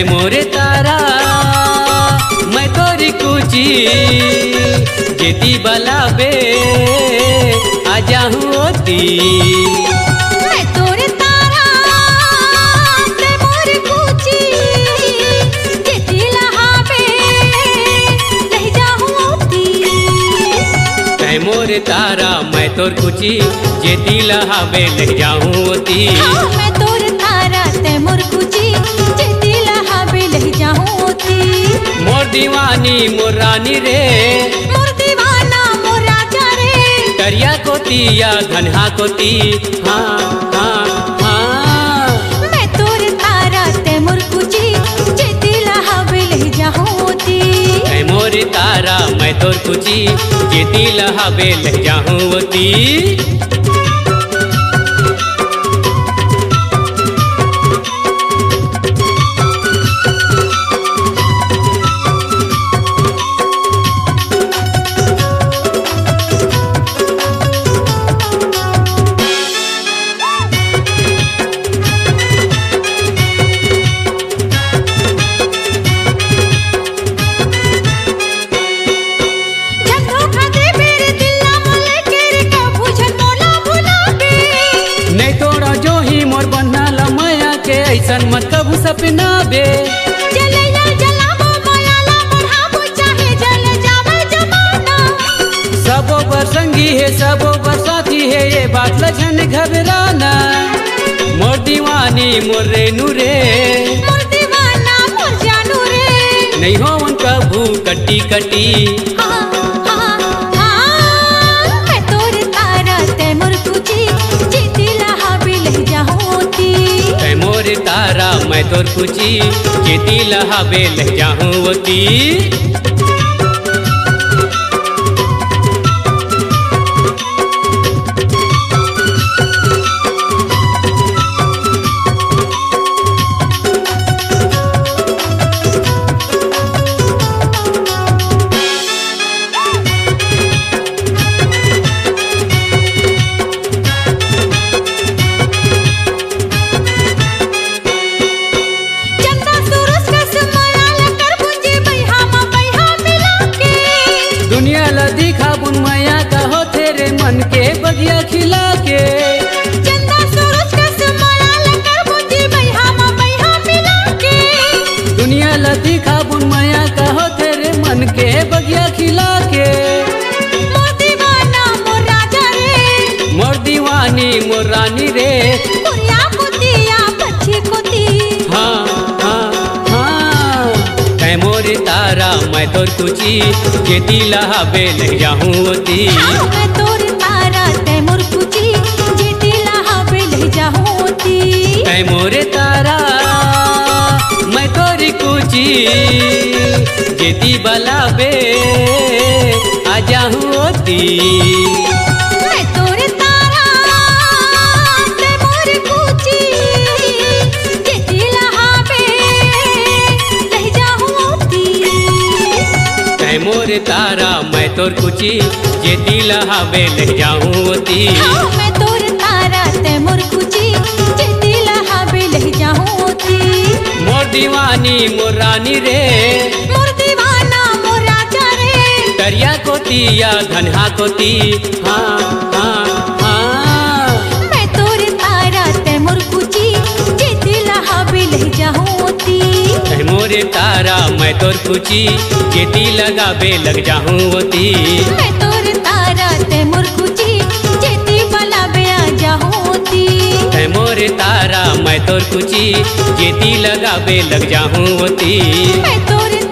तै मोरे तारा मैं तोरी कुची जेती बला बे आ जाऊँ ओती। मैं तोरे तारा तै मोरे कुची जेती लहाबे लह जाऊँ ओती। तै मोरे तारा मैं तोर कुची जेती लहाबे लह जाऊँ ओती। मैं तोरे तारा तै मोर कुची जेती लहाबे लह जाऊँ ओती। मोर दीवानी मोर रानी रे मोर दीवाना मोर राजा रे करिया कोती या घनहा कोती। हाँ हाँ हाँ मैं तोरे तारा तै मोर कुची जेती लहाबे लह जाऊँ ओती। तै मोरे तारा मैं तोर कुची जेती लहाबे लह जाऊँ ओती। ऐसन मत कबू सपना बे जलैया जलाबो मायाला बढ़ाबो चाहे जल जावे जमाना। सबो पर संगी है सबो पर साथी है ये बात लजन घबराना। मोर दीवानी मोर रेनू रे मोर दीवाना मोर जानू रे नहीं हो उन कबू कटी कटी। मैं तोरे तारा तै मोर कुची जेती लहाबे लह जाऊँ ओती। तै मोरे तारा मैं तोर कुची जेती लहाबे लह जाऊँ ओती। दुनिया ला दिखा बुन माया का हो तेरे मन के बगिया खिला के। चंदा सूरज का समाया लेकर मुझे बैहामा बैहा मिला के। दुनिया ला दिखा बुन माया का हो तेरे मन के बगिया खिला के। मोर दीवाना मोर राजा रे मोर दीवानी मोर रानी रे कुरिया कुतिया पक्षी कुती। हाँ हाँ हाँ तै मोरे तारा मैं तोर कुची जेती लहाबे लह जाऊँ ओती। मैं तोरे तारा तै मोर कुची जेती लहाबे लह जाऊँ ओती। तै मोरे तारा मैं तोरी कुची जेती बलाबे आ जाऊँ ओती। मैं तोरे तारा तै मोर कुची जेती लहाबे लह जाऊँ ओती। तै मोरे तारा मैं तोर कुची जेती लहाबे लह जाऊँ ओती। मैं तोरे तारा तै मोर कुची जेती लहाबे लह जाऊँ ओती। मोर दीवानी मोर रानी रे मोर दीवाना मोर राजा रे करिया कोती या घनहा कोती। हाँ हाँ हाँ मैं तोरे तारा तै मोर कुची जेती लहाबे लह जाऊँ ओती। तै मोरे तारा मैं तोर कुची जेती लगाबे लग जाऊँ ओती। मैं तोरे तारा तै मोर कुची जेती बलाबे आ जाऊँ ओती। तै मोरे तारा मैं तोर कुची जेती लगाबे लग जाऊँ ओती। मैं तोरे